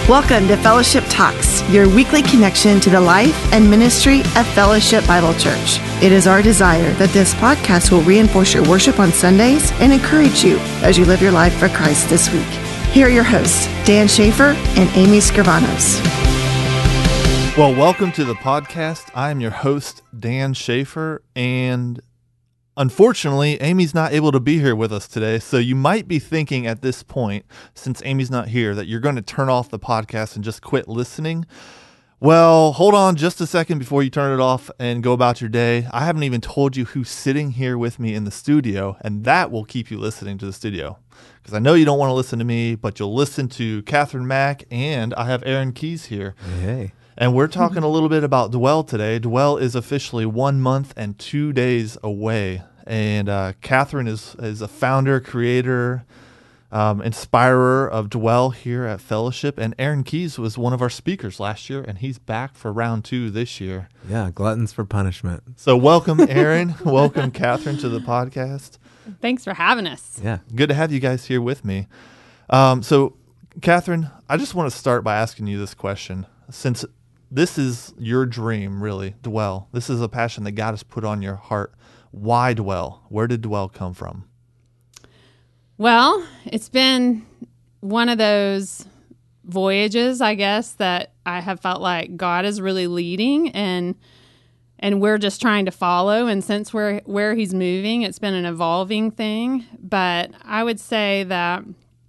Welcome to Fellowship Talks, your weekly connection to the life and ministry of Fellowship Bible Church. It is our desire that this podcast will reinforce your worship on Sundays and encourage you as you live your life for Christ this week. Here are your hosts, Dan Schaefer and Amy Scrivanos. Well, welcome to the podcast. I am your host, Dan Schaefer, and unfortunately, Amy's not able to be here with us today, so you might be thinking at this point, since Amy's not here, that you're going to turn off the podcast and just quit listening. Well, hold on just a second before you turn it off and go about your day. I haven't even told you who's sitting here with me in the studio, and that will keep you listening to the studio. Because I know you don't want to listen to me, but you'll listen to Catherine Mack, and I have Aaron Keys here. Hey. And we're talking a little bit about Dwell today. Dwell is officially 1 month and 2 days away. And Catherine is a founder, creator, inspirer of Dwell here at Fellowship. And Aaron Keys was one of our speakers last year, and he's back for round 2 this year. Yeah, gluttons for punishment. So welcome, Aaron. Welcome, Catherine, to the podcast. Thanks for having us. Yeah. Good to have you guys here with me. So, Catherine, I just want to start by asking you this question. Since this is your dream, really, Dwell. This is a passion that God has put on your heart. Why Dwell? Where did Dwell come from? Well, it's been one of those voyages, I guess, that I have felt like God is really leading and we're just trying to follow. And since we're where he's moving, it's been an evolving thing. But I would say that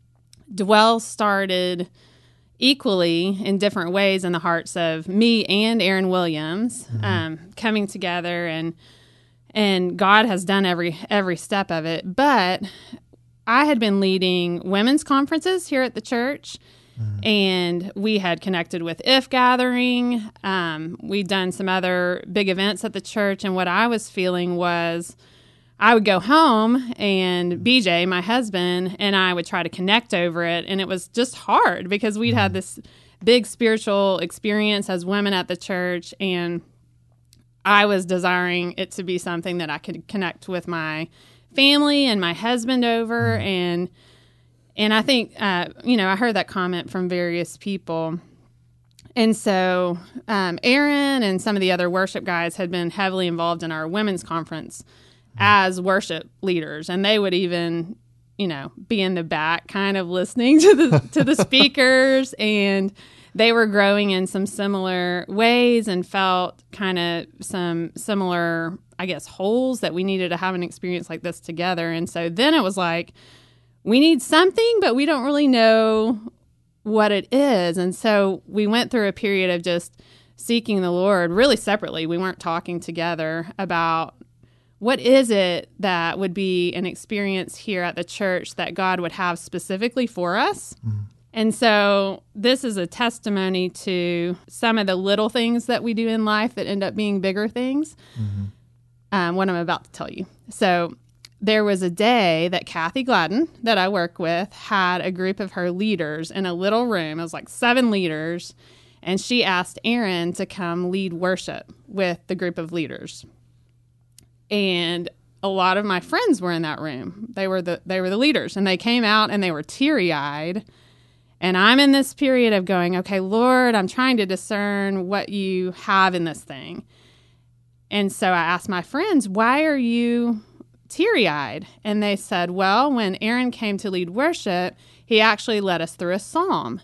Dwell started equally in different ways in the hearts of me and Aaron Williams, coming together, and God has done every step of it. But I had been leading women's conferences here at the church, and we had connected with If Gathering. We'd done some other big events at the church, and what I was feeling was I would go home and BJ, my husband, and I would try to connect over it. And it was just hard because we'd had this big spiritual experience as women at the church. And I was desiring it to be something that I could connect with my family and my husband over. And I think, I heard that comment from various people. And so Aaron and some of the other worship guys had been heavily involved in our women's conference as worship leaders, and they would even, be in the back kind of listening to the speakers, and they were growing in some similar ways and felt kind of some similar, I guess, holes that we needed to have an experience like this together. And so then it was like, we need something, but we don't really know what it is. And so we went through a period of just seeking the Lord really separately. We weren't talking together about what is it that would be an experience here at the church that God would have specifically for us? And so this is a testimony to some of the little things that we do in life that end up being bigger things, what I'm about to tell you. So there was a day that Kathy Gladden, that I work with, had a group of her leaders in a little room. It was like 7 leaders, and she asked Aaron to come lead worship with the group of leaders. And a lot of my friends were in that room. They were the leaders, and they came out and they were teary-eyed. And I'm in this period of going, okay, Lord, I'm trying to discern what you have in this thing. And so I asked my friends, why are you teary-eyed? And they said, well, when Aaron came to lead worship, he actually led us through a psalm.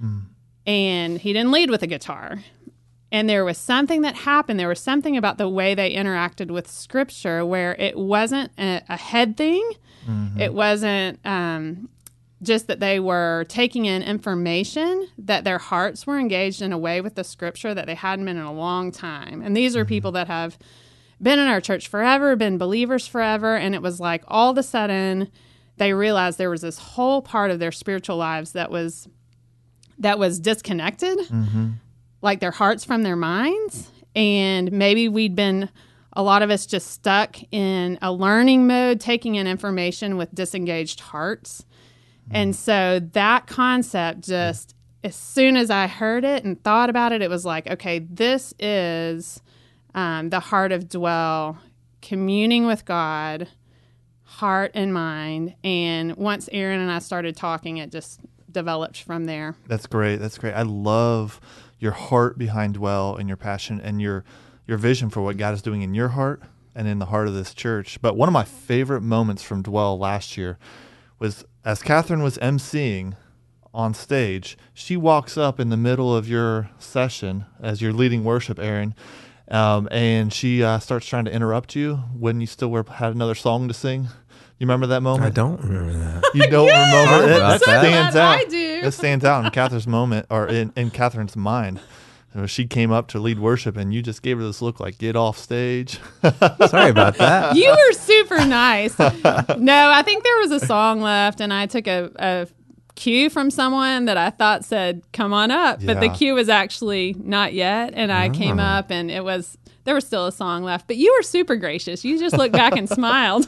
And he didn't lead with a guitar. And there was something that happened. There was something about the way they interacted with Scripture where it wasn't a head thing. It wasn't just that they were taking in information, that their hearts were engaged in a way with the Scripture that they hadn't been in a long time. And these are people that have been in our church forever, been believers forever. And it was like all of a sudden they realized there was this whole part of their spiritual lives that was disconnected. Like their hearts from their minds. And maybe a lot of us just stuck in a learning mode, taking in information with disengaged hearts. And so that concept just, as soon as I heard it and thought about it, it was like, okay, this is the heart of Dwell, communing with God, heart and mind. And once Aaron and I started talking, it just developed from there. That's great. That's great. I love your heart behind Dwell and your passion and your vision for what God is doing in your heart and in the heart of this church. But one of my favorite moments from Dwell last year was as Catherine was emceeing on stage, she walks up in the middle of your session as you're leading worship, Aaron, and she starts trying to interrupt you when you still had another song to sing. You remember that moment? I don't remember that. You don't remember it? That that. stands out. I do. It stands out in Catherine's moment, or in Catherine's mind. She came up to lead worship, and you just gave her this look like, get off stage. Sorry about that. You were super nice. No, I think there was a song left, and I took a cue from someone that I thought said, come on up. But the Yeah. cue was actually not yet, and I came up, and there was still a song left. But you were super gracious. You just looked back and smiled.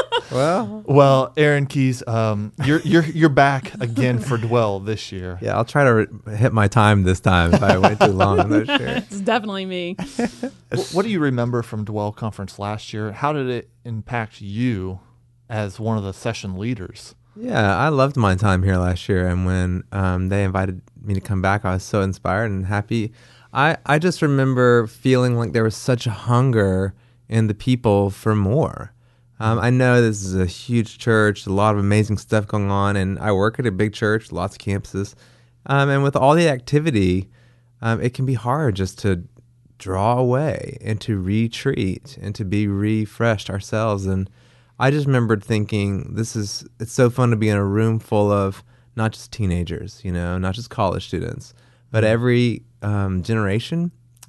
Well, Aaron Keys, you're back again for Dwell this year. yeah, I'll try to hit my time this time if I wait too long. I'm not sure. It's definitely me. What do you remember from Dwell Conference last year? How did it impact you as one of the session leaders? Yeah, I loved my time here last year, and when they invited me to come back, I was so inspired and happy. I just remember feeling like there was such a hunger in the people for more. I know this is a huge church, a lot of amazing stuff going on, and I work at a big church, lots of campuses. And with all the activity, it can be hard just to draw away and to retreat and to be refreshed ourselves. And I just remembered thinking, it's so fun to be in a room full of not just teenagers, not just college students, but every generation,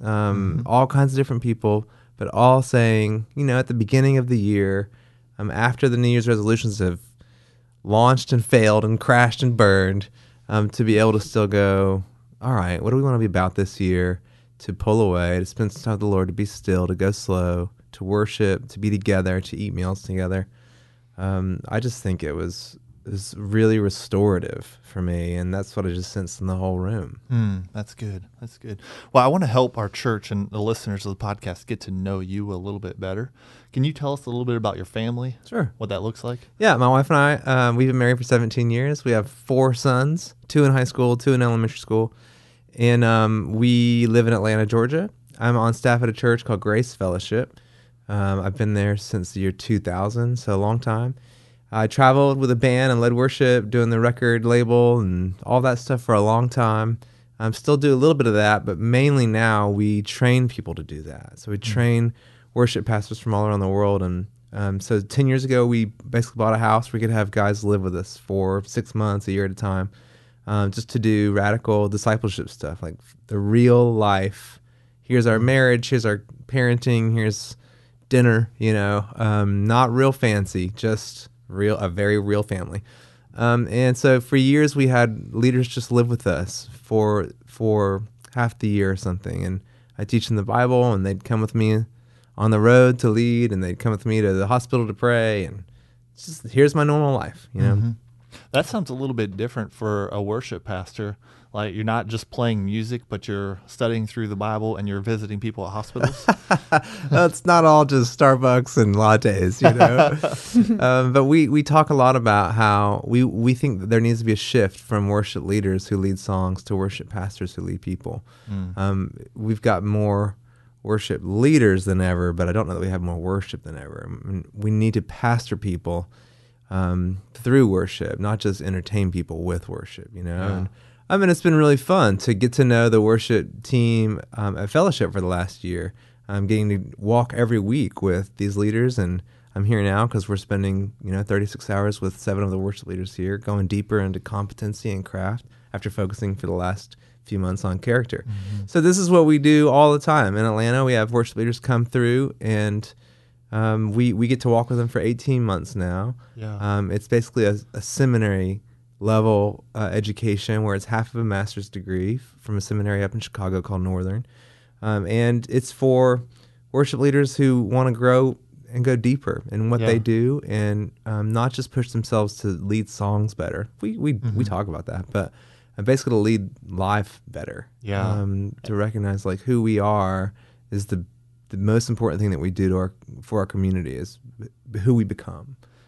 all kinds of different people, but all saying, at the beginning of the year, after the New Year's resolutions have launched and failed and crashed and burned, to be able to still go, all right, what do we want to be about this year? To pull away, to spend some time with the Lord, to be still, to go slow, to worship, to be together, to eat meals together. I just think it was really restorative for me, and that's what I just sensed in the whole room. That's good. That's good. Well, I want to help our church and the listeners of the podcast get to know you a little bit better. Can you tell us a little bit about your family? Sure. What that looks like? Yeah, my wife and I, we've been married for 17 years. We have 4 sons, 2 in high school, 2 in elementary school, and we live in Atlanta, Georgia. I'm on staff at a church called Grace Fellowship. I've been there since the year 2000, so a long time. I traveled with a band and led worship, doing the record label and all that stuff for a long time. Still do a little bit of that, but mainly now we train people to do that. So we train worship pastors from all around the world. And so 10 years ago, we basically bought a house where we could have guys live with us for 6 months, a year at a time, just to do radical discipleship stuff, like the real life. Here's our marriage, here's our parenting, here's dinner, not real fancy, just a very real family. And so for years we had leaders just live with us for half the year or something. And I teach them the Bible, and they'd come with me on the road to lead, and they'd come with me to the hospital to pray. And it's just, here's my normal life, That sounds a little bit different for a worship pastor. Like, you're not just playing music, but you're studying through the Bible and you're visiting people at hospitals. It's not all just Starbucks and lattes, but we talk a lot about how we think that there needs to be a shift from worship leaders who lead songs to worship pastors who lead people. We've got more worship leaders than ever, but I don't know that we have more worship than ever. I mean, we need to pastor people through worship, not just entertain people with worship, And, it's been really fun to get to know the worship team at Fellowship for the last year. I'm getting to walk every week with these leaders, and I'm here now because we're spending 36 hours with 7 of the worship leaders here, going deeper into competency and craft after focusing for the last few months on character. So this is what we do all the time. In Atlanta, we have worship leaders come through, and we get to walk with them for 18 months now. It's basically a seminary level education where it's half of a master's degree from a seminary up in Chicago called Northern. And it's for worship leaders who want to grow and go deeper in what they do, and not just push themselves to lead songs better. We talk about that, but basically to lead life better. To recognize like who we are is the most important thing that we do for our community is who we become.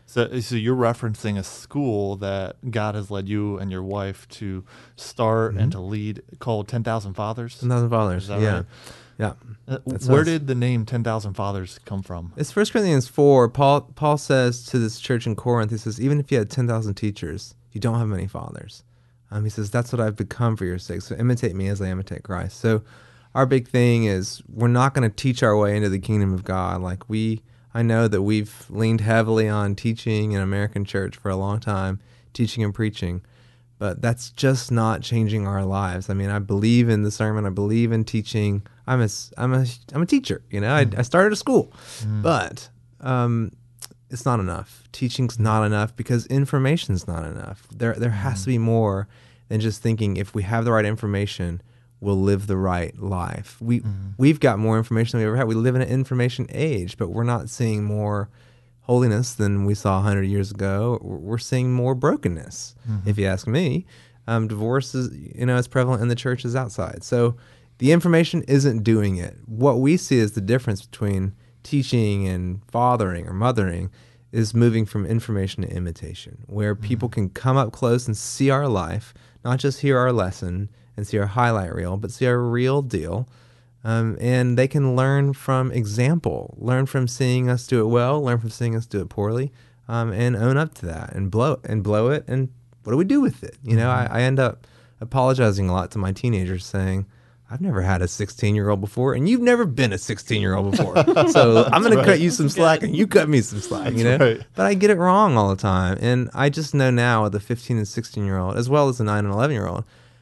So you're referencing a school that God has led you and your wife to start and to lead, called 10,000 Fathers. 10,000 Fathers. Is that Yeah. right? Yeah. Where did the name 10,000 Fathers come from? It's 1 Corinthians 4. Paul says to this church in Corinth, he says, even if you had 10,000 teachers, you don't have many fathers. He says, that's what I've become for your sake. So imitate me as I imitate Christ. So our big thing is we're not going to teach our way into the kingdom of God. I know that we've leaned heavily on teaching in American church for a long time, teaching and preaching, but that's just not changing our lives. I mean, I believe in the sermon. I believe in teaching. I'm a teacher. I started a school, but it's not enough. Teaching's not enough because information's not enough. There has to be more than just thinking if we have the right information, we'll live the right life. We've got more information than we ever had. We live in an information age, but we're not seeing more holiness than we saw 100 years ago. We're seeing more brokenness, if you ask me. Divorce is, as prevalent in the church as outside. So the information isn't doing it. What we see is the difference between teaching and fathering or mothering is moving from information to imitation, where people can come up close and see our life, not just hear our lesson and see our highlight reel, but see our real deal. And they can learn from example, learn from seeing us do it well, learn from seeing us do it poorly, and own up to that and blow it. And what do we do with it? I end up apologizing a lot to my teenagers saying, I've never had a 16-year-old before, and you've never been a 16-year-old before. So I'm going to cut you some slack, and you cut me some slack, Right. But I get it wrong all the time. And I just know now with the 15 and 16-year-old, as well as the 9 and 11-year-old,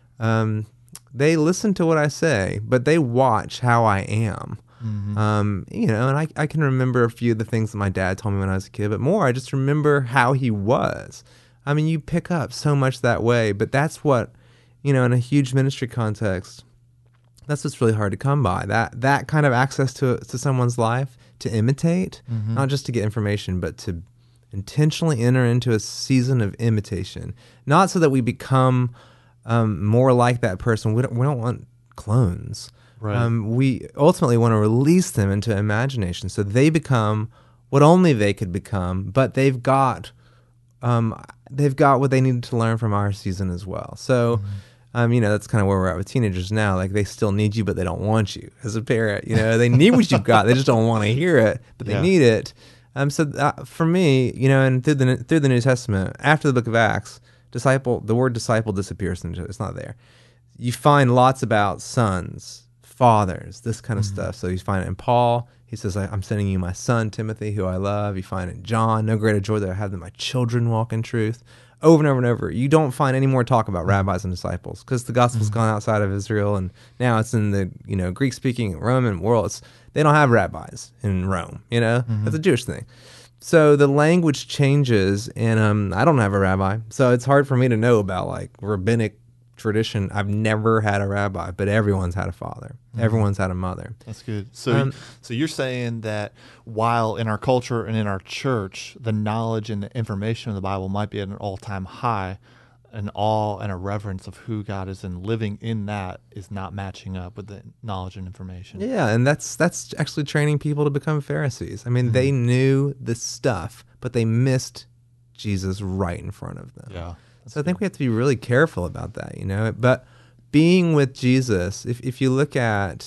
they listen to what I say, but they watch how I am. And I can remember a few of the things that my dad told me when I was a kid, but more, I just remember how he was. I mean, you pick up so much that way, but that's what, in a huge ministry context, that's what's really hard to come by. That kind of access to someone's life to imitate, not just to get information, but to intentionally enter into a season of imitation. Not so that we become more like that person. We don't want clones. Right. We ultimately want to release them into imagination, so they become what only they could become. But they've got what they needed to learn from our season as well. So. That's kind of where we're at with teenagers now. Like, they still need you, but they don't want you as a parent. They need what you've got. They just don't want to hear it, but they need it. For me, and through the New Testament, after the book of Acts, the word disciple disappears. It's not there. You find lots about sons, fathers, this kind of stuff. So you find it in Paul. He says, I'm sending you my son, Timothy, who I love. You find it in John, no greater joy that I have than my children walk in truth. Over and over and over. You don't find any more talk about rabbis and disciples because the gospel's gone outside of Israel, and now it's in the Greek-speaking Roman world. They don't have rabbis in Rome. That's a Jewish thing. So the language changes, and I don't have a rabbi, so it's hard for me to know about rabbinic tradition. I've never had a rabbi, but everyone's had a father. Everyone's had a mother. That's good. So you're saying that while in our culture and in our church, the knowledge and the information of the Bible might be at an all-time high, an awe and a reverence of who God is and living in that is not matching up with the knowledge and information. Yeah, and that's actually training people to become Pharisees. I mean, they knew the stuff, but they missed Jesus right in front of them. Yeah. So I think we have to be really careful about that, But being with Jesus, if you look at,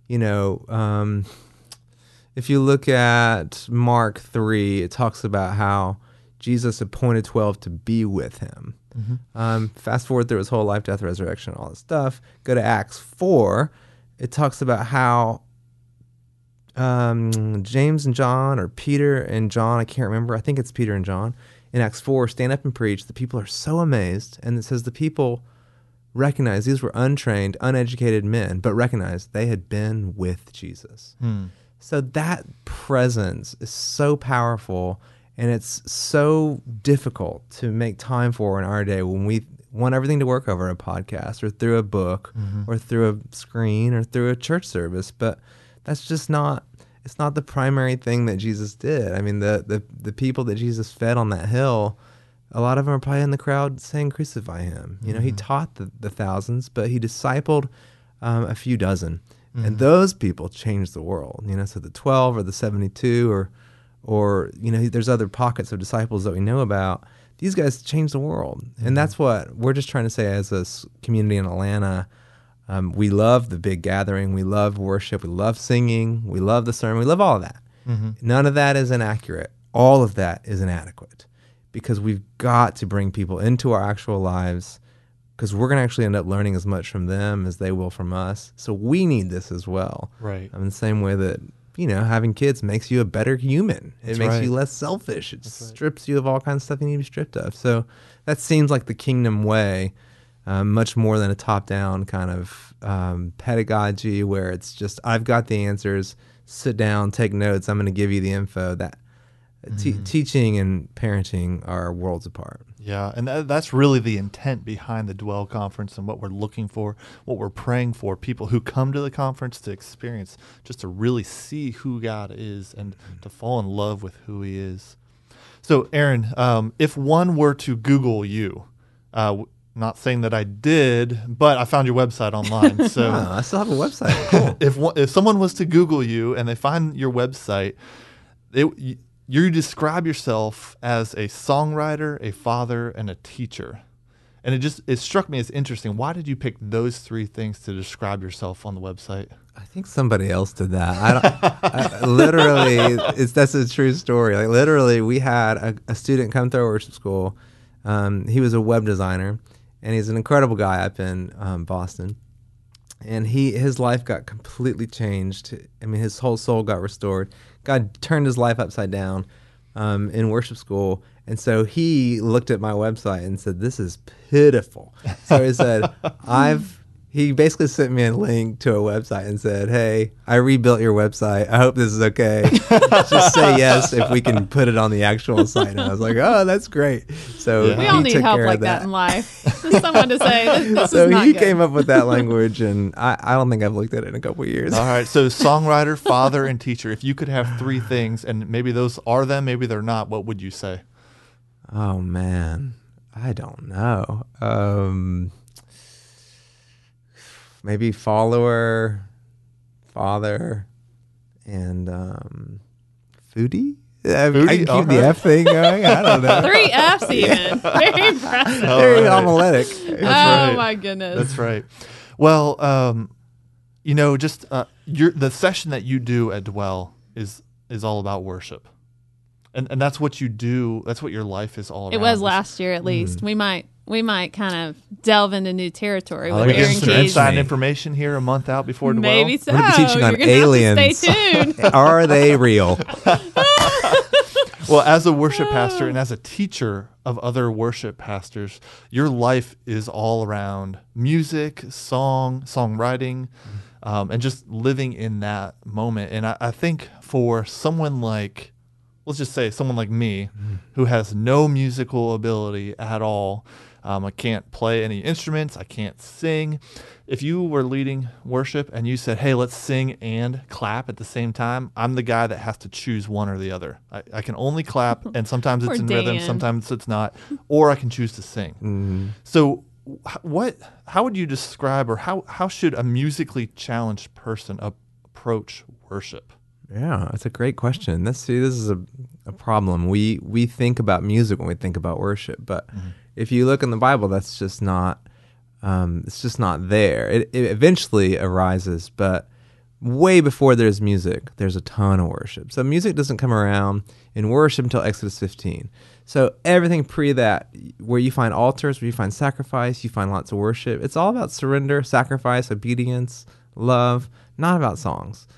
if you look at Mark 3, it talks about how Jesus appointed 12 to be with him. Fast forward through his whole life, death, resurrection, all this stuff. Go to Acts 4. It talks about how James and John, or Peter and John, I can't remember. I think it's Peter and John. In Acts 4, stand up and preach. The people are so amazed. And it says the people recognize these were untrained, uneducated men, but recognized they had been with Jesus. So that presence is so powerful, and it's so difficult to make time for in our day when we want everything to work over a podcast or through a book or through a screen or through a church service. But that's just not... It's not the primary thing that Jesus did. I mean, the people that Jesus fed on that hill, a lot of them are probably in the crowd saying, crucify him. He taught the thousands, but he discipled a few dozen. And those people changed the world. So the 12 or the 72 or there's other pockets of disciples that we know about. These guys changed the world, and that's what we're just trying to say as a community in Atlanta. We love the big gathering, we love worship, we love singing, we love the sermon, we love all of that. None of that is inaccurate. All of that is inadequate, because we've got to bring people into our actual lives, because we're going to actually end up learning as much from them as they will from us. So we need this as well. Right. In the same way that, having kids makes you a better human. It makes you less selfish. It strips you of all kinds of stuff you need to be stripped of. So that seems like the kingdom way, much more than a top-down kind of pedagogy where it's just, I've got the answers, sit down, take notes, I'm going to give you the info. That teaching and parenting are worlds apart. Yeah, and that's really the intent behind the Dwell Conference and what we're looking for, what we're praying for, people who come to the conference to experience, just to really see who God is and to fall in love with who he is. So, Aaron, if one were to Google you, not saying that I did, but I found your website online. So I still have a website. Cool. If someone was to Google you and they find your website, you describe yourself as a songwriter, a father, and a teacher. And it struck me as interesting. Why did you pick those three things to describe yourself on the website? I think somebody else did that. That's a true story. Like, literally, we had a student come through our worship school. He was a web designer, and he's an incredible guy up in Boston. And his life got completely changed. I mean, his whole soul got restored. God turned his life upside down in worship school. And so he looked at my website and said, "This is pitiful." So he said, he basically sent me a link to a website and said, "Hey, I rebuilt your website. I hope this is okay. Just say yes if we can put it on the actual site." And I was like, "Oh, that's great." So we all need help like that in life. Just someone to say, this so is not he good. came up with that language, and I don't think I've looked at it in a couple of years. All right, so songwriter, father, and teacher. If you could have three things, and maybe those are them, maybe they're not, what would you say? Oh, man. I don't know. Maybe follower, father, and foodie? I can keep the F thing going. I don't know. 3 Fs even. Very impressive. Very homiletic. right. My goodness. That's right. Well, the session that you do at Dwell is all about worship. And that's what you do. That's what your life is all about. It was last year, at least. We might kind of delve into new territory We're with getting Aaron some Cage. inside information here a month out before Dwell. Maybe so. We're going to be teaching on You're gonna aliens. have to stay tuned. Are they real? Well, as a worship pastor and as a teacher of other worship pastors, your life is all around music, songwriting, and just living in that moment. And I think for someone like, let's just say someone like me, who has no musical ability at all, I can't play any instruments, I can't sing. If you were leading worship and you said, "Hey, let's sing and clap at the same time," I'm the guy that has to choose one or the other. I can only clap, and sometimes it's in rhythm, sometimes it's not, or I can choose to sing. So how would you describe, or how should a musically challenged person approach worship? Yeah, that's a great question. This is a problem. We think about music when we think about worship, but if you look in the Bible, that's just not. It's just not there. It eventually arises, but way before there's music, there's a ton of worship. So music doesn't come around in worship until Exodus 15. So everything pre that, where you find altars, where you find sacrifice, you find lots of worship. It's all about surrender, sacrifice, obedience, love, not about songs.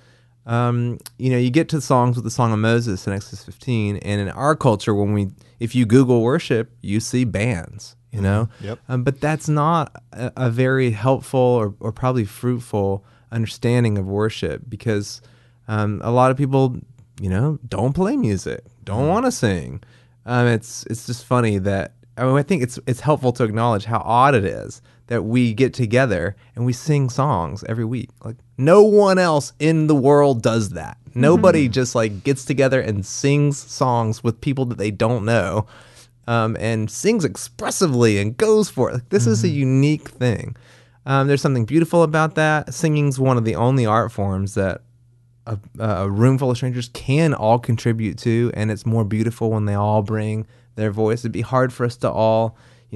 You get to songs with the Song of Moses in Exodus 15, and in our culture, if you Google worship, you see bands, Yep. But that's not a very helpful or probably fruitful understanding of worship, because a lot of people, don't play music, don't want to sing. It's just funny that I think it's helpful to acknowledge how odd it is that we get together and we sing songs every week. Like, no one else in the world does that. Nobody just gets together and sings songs with people that they don't know, and sings expressively and goes for it. Like, this is a unique thing. There's something beautiful about that. Singing's one of the only art forms that a room full of strangers can all contribute to, and it's more beautiful when they all bring their voice. It'd be hard for us to all,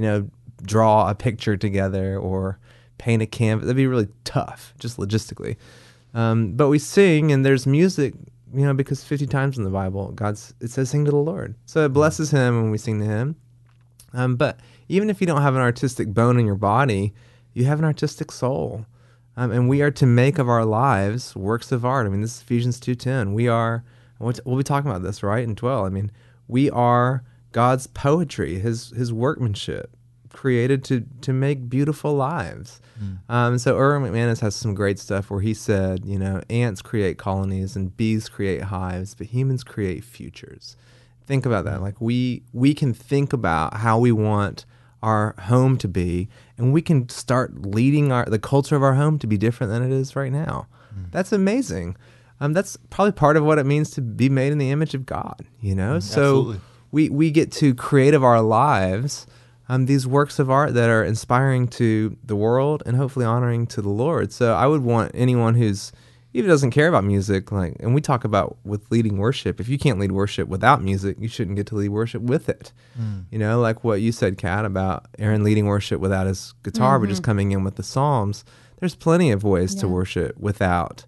draw a picture together or paint a canvas. That'd be really tough, just logistically. But we sing, and there's music, because 50 times in the Bible, it says sing to the Lord. So it blesses him when we sing to him. But even if you don't have an artistic bone in your body, you have an artistic soul. And we are to make of our lives works of art. I mean, this is Ephesians 2:10. We'll be talking about this, right, in 12. I mean, we are God's poetry, his workmanship, created to make beautiful lives. So Erwin McManus has some great stuff where he said, ants create colonies and bees create hives, but humans create futures. Think about that. Like we can think about how we want our home to be, and we can start leading the culture of our home to be different than it is right now. That's amazing. That's probably part of what it means to be made in the image of God, So Absolutely. we get to create of our lives these works of art that are inspiring to the world and hopefully honoring to the Lord. So I would want anyone who's even doesn't care about music, and we talk about with leading worship, if you can't lead worship without music, you shouldn't get to lead worship with it. Like what you said, Kat, about Aaron leading worship without his guitar, but just coming in with the Psalms. There's plenty of ways to worship without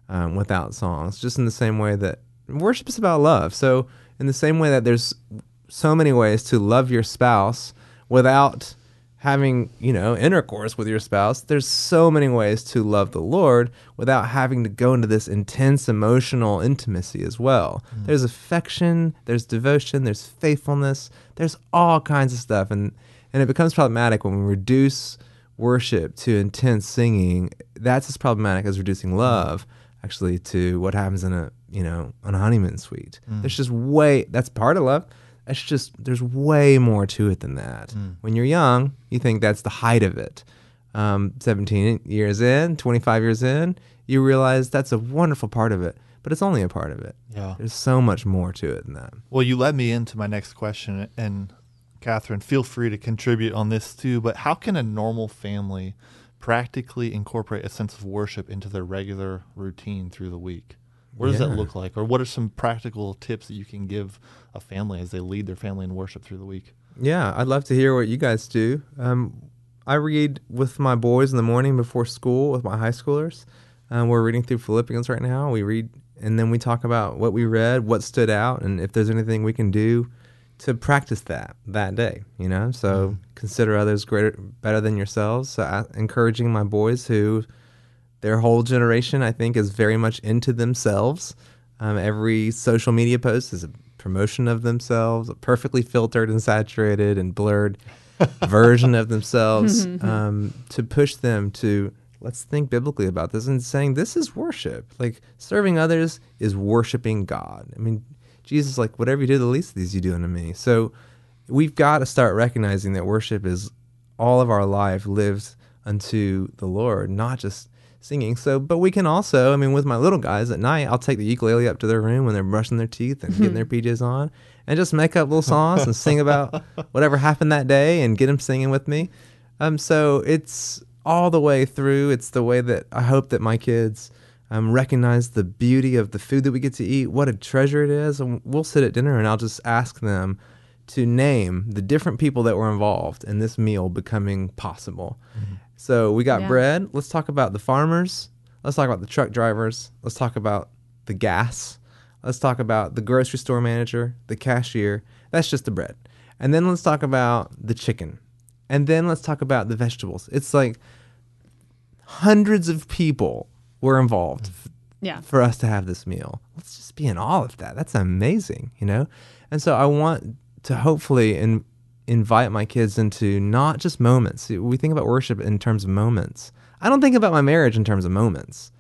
songs, just in the same way that worship is about love. So in the same way that there's so many ways to love your spouse without having, intercourse with your spouse, there's so many ways to love the Lord without having to go into this intense emotional intimacy as well. There's affection, there's devotion, there's faithfulness, there's all kinds of stuff. And it becomes problematic when we reduce worship to intense singing. That's as problematic as reducing love, actually, to what happens in a honeymoon suite. There's just that's part of love. It's just, there's way more to it than that. When you're young, you think that's the height of it. 17 years in, 25 years in, you realize that's a wonderful part of it, but it's only a part of it. Yeah. There's so much more to it than that. Well, you led me into my next question, and Catherine, feel free to contribute on this too, but how can a normal family practically incorporate a sense of worship into their regular routine through the week? What does that look like? Or what are some practical tips that you can give a family as they lead their family in worship through the week? Yeah, I'd love to hear what you guys do. I read with my boys in the morning before school with my high schoolers. We're reading through Philippians right now. We read, and then we talk about what we read, what stood out, and if there's anything we can do to practice that day, So consider others better than yourselves. So encouraging my boys who... their whole generation, I think, is very much into themselves. Every social media post is a promotion of themselves, a perfectly filtered and saturated and blurred version of themselves, to push them to, let's think biblically about this and saying this is worship. Like, serving others is worshiping God. I mean, Jesus is like, whatever you do to the least of these, you do unto me. So we've got to start recognizing that worship is all of our life lived unto the Lord, not just singing. So, but we can also, with my little guys at night, I'll take the ukulele up to their room when they're brushing their teeth and getting their PJs on, and just make up little songs and sing about whatever happened that day and get them singing with me. So it's all the way through. It's the way that I hope that my kids recognize the beauty of the food that we get to eat, what a treasure it is. And we'll sit at dinner and I'll just ask them to name the different people that were involved in this meal becoming possible. So we got bread. Let's talk about the farmers. Let's talk about the truck drivers. Let's talk about the gas. Let's talk about the grocery store manager, the cashier. That's just the bread. And then let's talk about the chicken. And then let's talk about the vegetables. It's like hundreds of people were involved for us to have this meal. Let's just be in awe of that. That's amazing, And so I want to hopefully invite my kids into not just moments. We think about worship in terms of moments. I don't think about my marriage in terms of moments.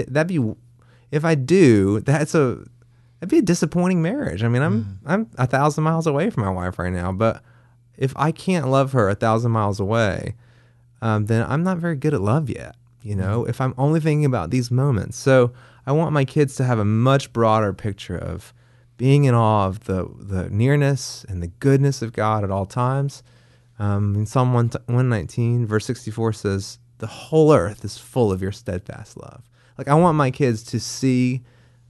If I do, that'd be a disappointing marriage. I'm 1,000 miles away from my wife right now, but if I can't love her 1,000 miles away, then I'm not very good at love yet. If I'm only thinking about these moments. So I want my kids to have a much broader picture of being in awe of the nearness and the goodness of God at all times. In Psalm 119, verse 64 says, the whole earth is full of your steadfast love. Like, I want my kids to see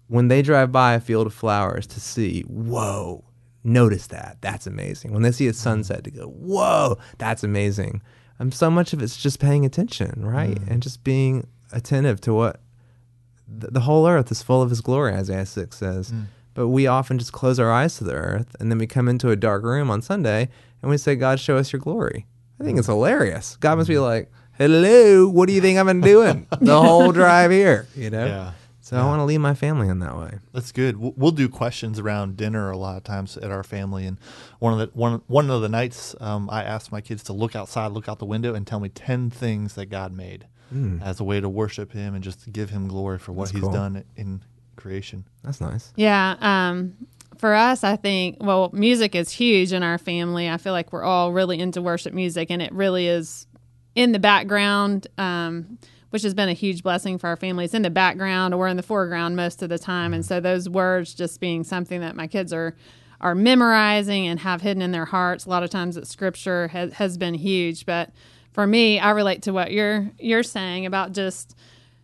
when they drive by a field of flowers to see, whoa, notice that. That's amazing. When they see a sunset to go, whoa, that's amazing. So much of it's just paying attention, right? And just being attentive to what the whole earth is full of his glory, Isaiah 6 says. But we often just close our eyes to the earth, and then we come into a dark room on Sunday and we say, God, show us your glory. I think it's hilarious. God must be like, hello, what do you think I've been doing the whole drive here? Yeah. So I want to lead my family in that way. That's good. We'll do questions around dinner a lot of times at our family, and one of the nights I asked my kids to look outside, look out the window, and tell me 10 things that God made as a way to worship Him and just give Him glory for what He's done in creation. That's nice. Yeah. For us, I think, music is huge in our family. I feel like we're all really into worship music, and it really is in the background, which has been a huge blessing for our family. It's in the background or in the foreground most of the time. And so those words just being something that my kids are memorizing and have hidden in their hearts. A lot of times it's scripture has been huge. But for me, I relate to what you're saying about just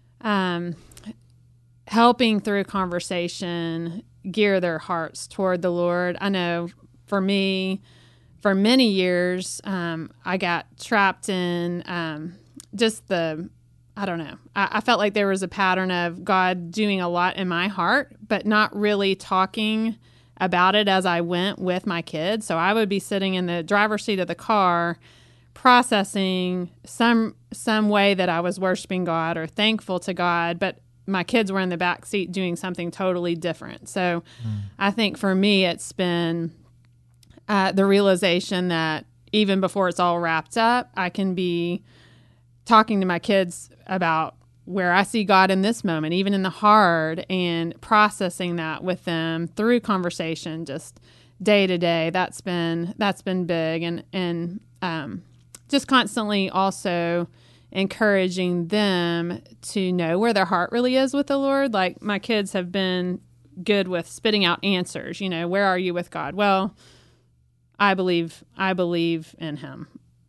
helping through conversation gear their hearts toward the Lord. I know for me, for many years, I got trapped in just I don't know. I felt like there was a pattern of God doing a lot in my heart, but not really talking about it as I went with my kids. So I would be sitting in the driver's seat of the car, processing some way that I was worshiping God or thankful to God, but my kids were in the back seat doing something totally different. So I think for me, it's been the realization that even before it's all wrapped up, I can be talking to my kids about where I see God in this moment, even in the hard, and processing that with them through conversation, just day to day. That's been big, and just constantly also encouraging them to know where their heart really is with the Lord. Like my kids have been good with spitting out answers. Where are you with God? Well, I believe in Him.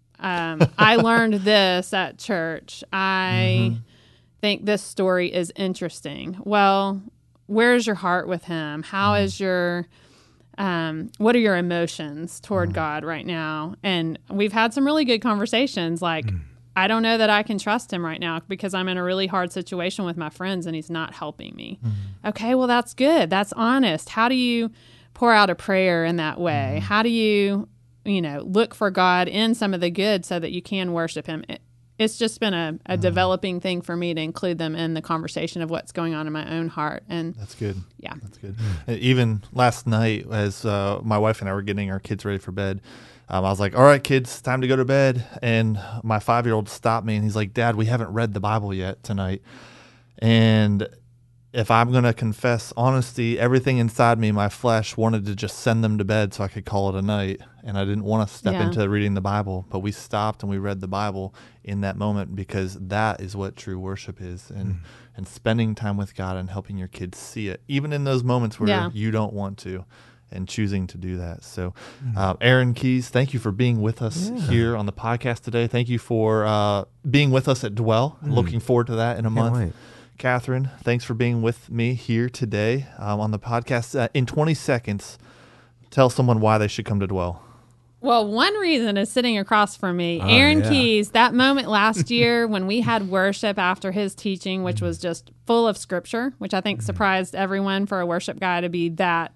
I learned this at church. I think this story is interesting. Well, where's your heart with Him? How is your, what are your emotions toward God right now? And we've had some really good conversations. Like, I don't know that I can trust Him right now because I'm in a really hard situation with my friends and He's not helping me. Okay, well, that's good. That's honest. How do you pour out a prayer in that way? How do you look for God in some of the good so that you can worship Him? It's just been a developing thing for me to include them in the conversation of what's going on in my own heart. And that's good. Yeah. That's good. Even last night, as my wife and I were getting our kids ready for bed, I was like, all right, kids, time to go to bed. And my 5-year-old stopped me and he's like, Dad, we haven't read the Bible yet tonight. And if I'm going to confess honesty, everything inside me, my flesh, wanted to just send them to bed so I could call it a night. And I didn't want to step into reading the Bible. But we stopped and we read the Bible in that moment because that is what true worship is. And spending time with God and helping your kids see it, even in those moments where you don't want to, and choosing to do that. So Aaron Keys, thank you for being with us here on the podcast today. Thank you for being with us at Dwell. Looking forward to that in a month. Wait. Catherine, thanks for being with me here today on the podcast. In 20 seconds, tell someone why they should come to Dwell. Well, one reason is sitting across from me. Aaron Keys, that moment last year when we had worship after his teaching, which was just full of scripture, which I think surprised everyone for a worship guy to be that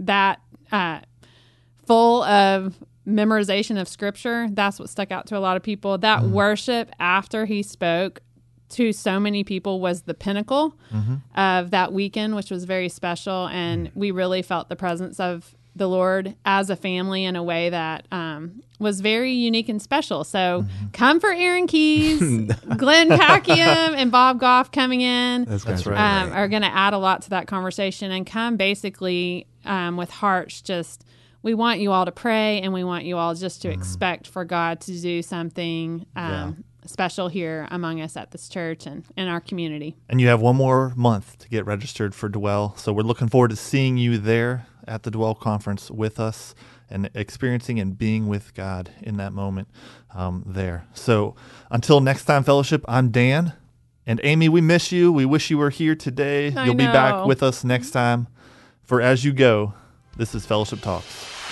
full of memorization of scripture. That's what stuck out to a lot of people. That worship after he spoke to so many people was the pinnacle of that weekend, which was very special. And we really felt the presence of the Lord as a family in a way that was very unique and special. So come for Aaron Keys, Glenn Packiam, and Bob Goff coming in. That's right. Are going to add a lot to that conversation, and come basically with hearts just, we want you all to pray, and we want you all just to expect for God to do something special here among us at this church and in our community. And you have one more month to get registered for Dwell. So we're looking forward to seeing you there at the Dwell Conference with us and experiencing and being with God in that moment there. So until next time, fellowship, I'm Dan. And Amy, we miss you. We wish you were here today. I You'll be know. back with us next time. For As You Go, this is Fellowship Talks.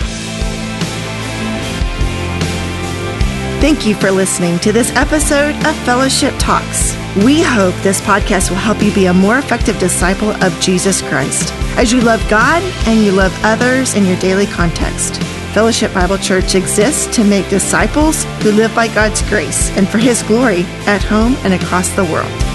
Thank you for listening to this episode of Fellowship Talks. We hope this podcast will help you be a more effective disciple of Jesus Christ as you love God and you love others in your daily context. Fellowship Bible Church exists to make disciples who live by God's grace and for His glory at home and across the world.